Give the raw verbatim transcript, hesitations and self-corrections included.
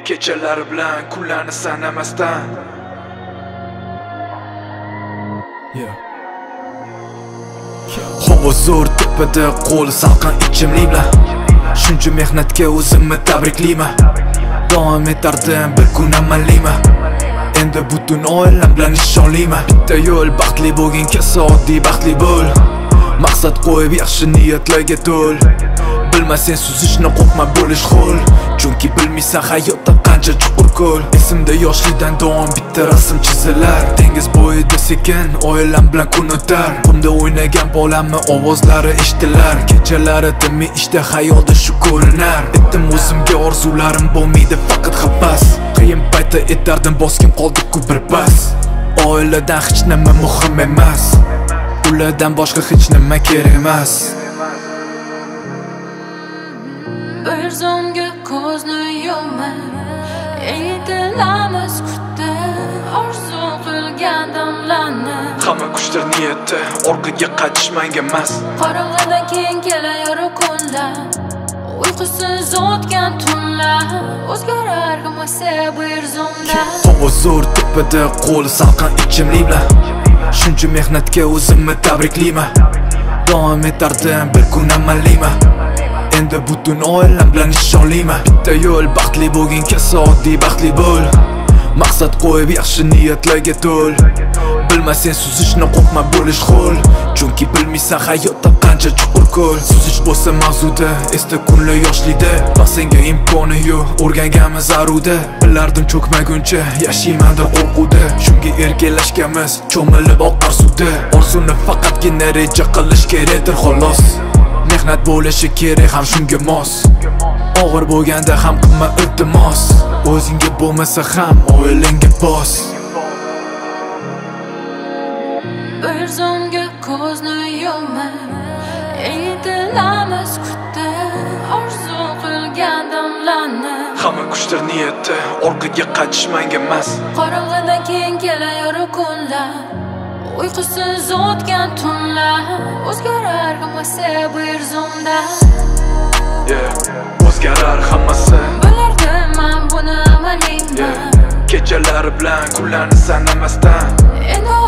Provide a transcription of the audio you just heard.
Kechalar bilan kunlarni sanamasdan. Yeah. Havo zo'r tepada, qo'li salqin ichimlik bilan. Shuncha mehnatga o'zimni tabriklayman. Davom etardim bir kun amallayman. Endi butun oilam bilan ishonlayman. Bitta yo'l baxtli bo'lgin, kasa oddiy baxtli bo'l. Maqsad qo'yib yaxshi niyatlarga to'l. Bilmasang suzishni qo'rqma bo'lish xo'l. Chunki bilmaysan hayotda qancha chuqur ko'l. Esimda yoshlikdan davom bitta rasm chizilar. Dengiz bo'yida sekin oilam bilan kun o'tar. Bunda o'ynagan bolamni ovozlari eshitilar. Kechalari tinmay ishda xayolda shu ko'rinar. Etdim o'zimga orzularim bo'lmaydi faqat havas. Qiyin paytda etardim boskim qoldi-ku bir bas. Oiladan hech nima muhim emas. Ulardan boshqa hech nima kerak emas. Bir zonga ko'zni yumma, aytilamiz kutdi orzu qilgan damlarni. Hamma kuchlar niyatda, orqaga qaytishmang emas. Qorong'idan keyin kelayor kunlar, uyqusiz o'tgan tunlar, o'zgarar hammasi bir zonda. Havo zo'r tepada, qo'li salqin ichimlik bilan. Shuncha mehnatga o'zimni tabriklayman. Davom etardim bir kun amallayman. Endi butun oilam bilan ishonlayman. Bitta yo'l baxtli bo'lgin, kasa oddiy baxtli bo'l. Maqsad qo'yib yaxshi niyatlarga to'l. Bilmasang suzishni qo'rqma bo'lish xo'l. Chunki bilmaysan hayotda qancha chuqur ko'l. Suzish bo'lsa mavzuda, esda kunlar yoshlikda. Senga imkoni yo'q, o'rganganmiz zarurda. Bilardim cho'kmaguncha yashaymandir qo'rquvda. Shunga erkalashganmiz, cho'milib oqar suvda. Orzuni faqatgina reja qilish kerakdir xolos. Mehnat bo'lishi kerak ham shunga mos. Og'ir bo'lganda ham qilma iltimos. O'zingga bo'lmasa ham oilangga bos. Bir zonga ko'zni yumma, aytilamiz kutdi orzu qilgan damlarni. Hamma kuchlar niyatda, orqaga qaytishmang emas. Qorong'idan keyin kelayor kunlar, uyqusiz o'tgan tunlar, o'zgarar hammasi bir zonda. Yeah, o'zgarar hammasi. Bilardim men buni amalayman. Yeah, kechalar bilan kunlarni sanamasdan. Endi